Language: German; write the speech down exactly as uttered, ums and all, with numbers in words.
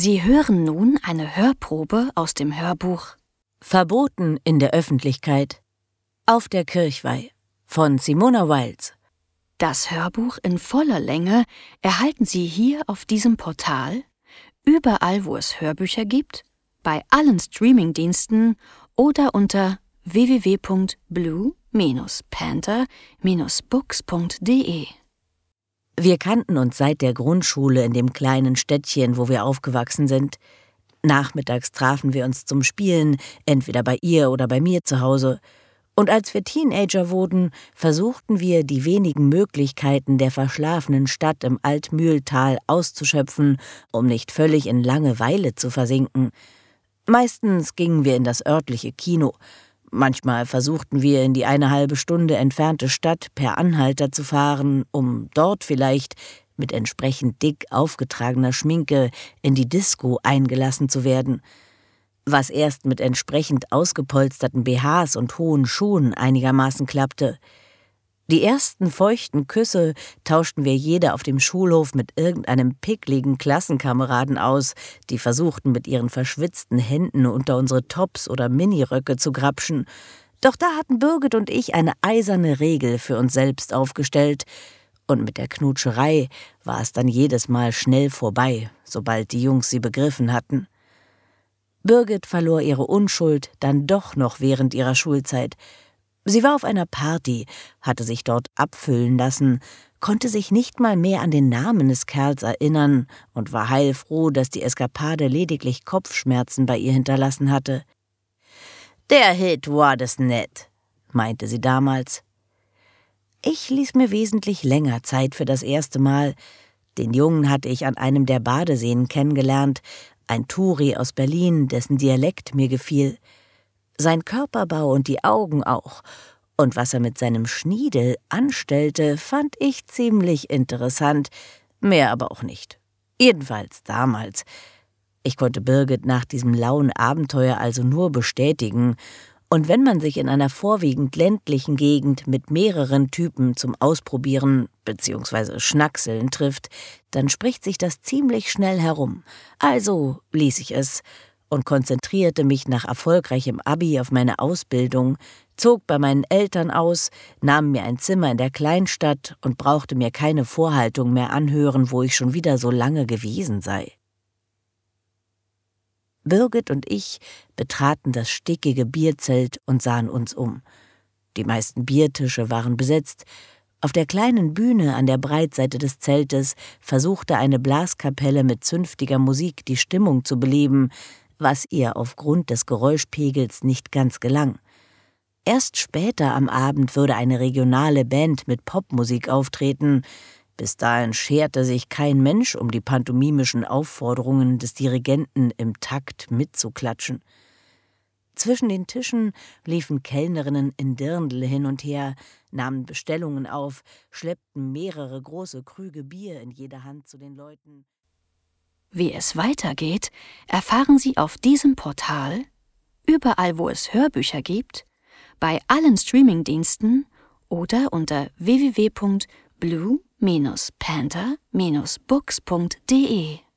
Sie hören nun eine Hörprobe aus dem Hörbuch Verboten in der Öffentlichkeit auf der Kirchweih von Simona Wiles. Das Hörbuch in voller Länge erhalten Sie hier auf diesem Portal, überall wo es Hörbücher gibt, bei allen Streamingdiensten oder unter w w w punkt blue panther books punkt d e. Wir kannten uns seit der Grundschule in dem kleinen Städtchen, wo wir aufgewachsen sind. Nachmittags trafen wir uns zum Spielen, entweder bei ihr oder bei mir zu Hause. Und als wir Teenager wurden, versuchten wir, die wenigen Möglichkeiten der verschlafenen Stadt im Altmühltal auszuschöpfen, um nicht völlig in Langeweile zu versinken. Meistens gingen wir in das örtliche Kino. Manchmal versuchten wir, in die eine halbe Stunde entfernte Stadt per Anhalter zu fahren, um dort vielleicht mit entsprechend dick aufgetragener Schminke in die Disco eingelassen zu werden. Was erst mit entsprechend ausgepolsterten B Hs und hohen Schuhen einigermaßen klappte. Die ersten feuchten Küsse tauschten wir jeder auf dem Schulhof mit irgendeinem pickligen Klassenkameraden aus, die versuchten, mit ihren verschwitzten Händen unter unsere Tops oder Miniröcke zu grapschen. Doch da hatten Birgit und ich eine eiserne Regel für uns selbst aufgestellt, und mit der Knutscherei war es dann jedes Mal schnell vorbei, sobald die Jungs sie begriffen hatten. Birgit verlor ihre Unschuld dann doch noch während ihrer Schulzeit. Sie war auf einer Party, hatte sich dort abfüllen lassen, konnte sich nicht mal mehr an den Namen des Kerls erinnern und war heilfroh, dass die Eskapade lediglich Kopfschmerzen bei ihr hinterlassen hatte. »Der Hit war das nett«, meinte sie damals. Ich ließ mir wesentlich länger Zeit für das erste Mal. Den Jungen hatte ich an einem der Badeseen kennengelernt, ein Touri aus Berlin, dessen Dialekt mir gefiel. Sein Körperbau und die Augen auch. Und was er mit seinem Schniedel anstellte, fand ich ziemlich interessant. Mehr aber auch nicht. Jedenfalls damals. Ich konnte Birgit nach diesem lauen Abenteuer also nur bestätigen. Und wenn man sich in einer vorwiegend ländlichen Gegend mit mehreren Typen zum Ausprobieren bzw. Schnackseln trifft, dann spricht sich das ziemlich schnell herum. Also ließ ich es und konzentrierte mich nach erfolgreichem Abi auf meine Ausbildung, zog bei meinen Eltern aus, nahm mir ein Zimmer in der Kleinstadt und brauchte mir keine Vorhaltung mehr anhören, wo ich schon wieder so lange gewesen sei. Birgit und ich betraten das stickige Bierzelt und sahen uns um. Die meisten Biertische waren besetzt. Auf der kleinen Bühne an der Breitseite des Zeltes versuchte eine Blaskapelle mit zünftiger Musik die Stimmung zu beleben, was ihr aufgrund des Geräuschpegels nicht ganz gelang. Erst später am Abend würde eine regionale Band mit Popmusik auftreten. Bis dahin scherte sich kein Mensch um die pantomimischen Aufforderungen des Dirigenten, im Takt mitzuklatschen. Zwischen den Tischen liefen Kellnerinnen in Dirndl hin und her, nahmen Bestellungen auf, schleppten mehrere große Krüge Bier in jeder Hand zu den Leuten. Wie es weitergeht, erfahren Sie auf diesem Portal, überall wo es Hörbücher gibt, bei allen Streamingdiensten oder unter w w w punkt blue panther books punkt d e.